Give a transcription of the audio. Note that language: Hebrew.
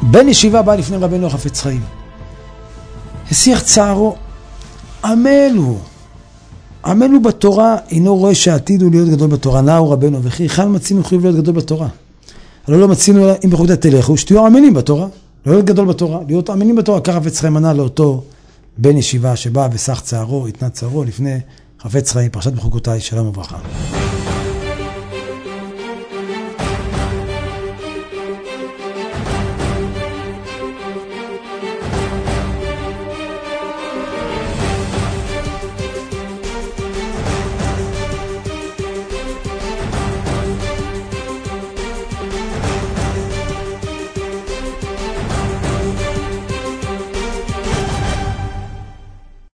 בן ישיבה בא לפני רבנו החפץ חיים. השיח צערו, עמל הוא בתורה, אינו רואה שעתיד הוא להיות גדול בתורה. נאו רבנו וכי, היכן מצינו חיוב להיות גדול בתורה? הלא לא מצינו אם בחוקותיה תלכו, שתהיו עמלים בתורה, לא להיות גדול בתורה, להיות עמלים בתורה. כך חפץ חיים ענה לאותו בן ישיבה שבא וסח צערו, התנה צערו לפני חפץ חיים, פרשת בחוקותיי, שלום וברכה.